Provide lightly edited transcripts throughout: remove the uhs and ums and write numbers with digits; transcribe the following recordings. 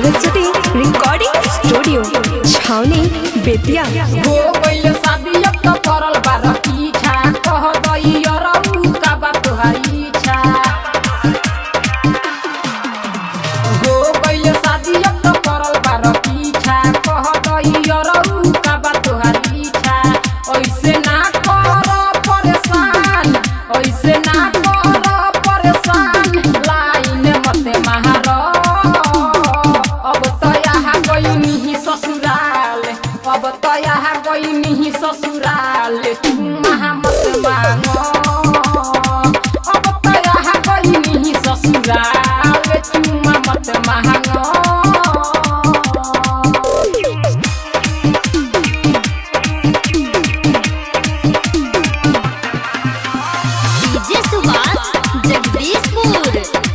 Saraswati recording studio छावनी बेतिया। हो गइल शादी अब तो करल बार पीछा कह दई अरऊ का बात तोहारी इच्छा। हो गइल शादी अब तो करल बार पीछा कह दई अरऊ का बात तोहारी इच्छा। ऐसे ना कर परेशान, ऐसे ना कर परेशान, लाइन मत मार। अब तो यहाँ गई ससुराल, अब तो यहाँ गई ससुराल, तुम मत मांगो। अब तो यहाँ गई ससुराल, तुम मत मांगो। डीजे सुभाष जगदीशपुर।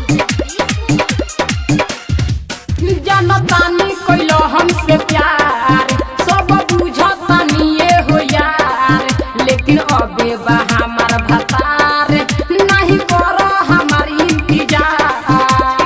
जनतानी कइलो हमसे प्यार, सब बुझतानी ये हो यार, लेकिन अबे बा हमार भतार, नहीं करो हमार इंतजार।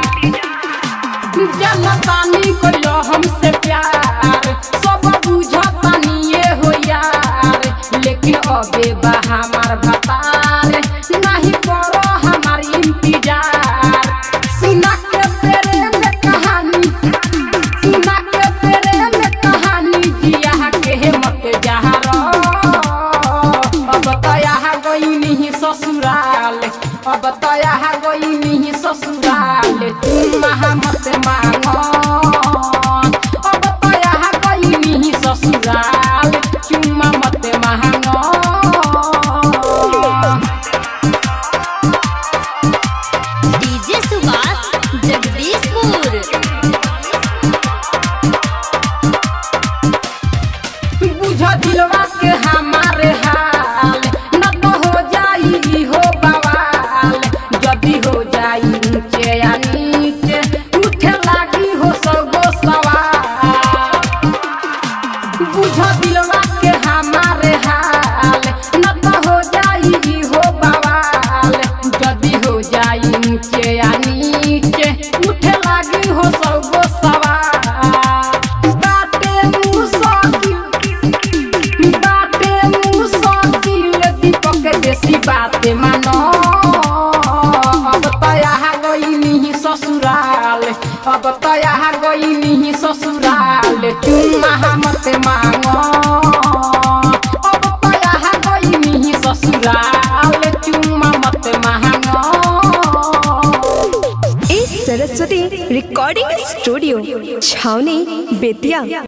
जनतानी कइलो हमसे प्यार, सब बुझतानी ये हो यार, लेकिन अबे बा हमार भतार, नहीं करो हमार इंतजार। सुना के तेरे में कहानी, सुना के तेरे में कहानी, जिया के मत जहरो। अब तो यहाँ गई नहीं ससुराल, अब तो यहाँ गई नहीं ससुराल, तुम मत मांगो। अब तो यहाँ गई नहीं ससुराल, तुम मत मांगो। डीजे सुभाष जगदीशपुर। बुझ दिलवा के हमारे हाल, न तो हो जाई हो बवाल। जदी हो जाई नीचे या नीचे, उठे लागी हो सगो सवाल। बुझ दिलवा के हमारे हाल, न तो हो जाई हो बवाल। जदी हो जाई नीचे या नीचे, उठे लागी हो सगो सवाल। बाटे मुसाकिल दीपक देसी बात मानो। अब तो यहाँ गई नहीं ससुराल, अब तो यहाँ गई नहीं ससुराल, तुम मत मांगो। अब तो यहाँ गई नहीं ससुराल, तुम मत मांगो। सरस्वती रिकॉर्डिंग स्टूडियो छावनी बेतिया।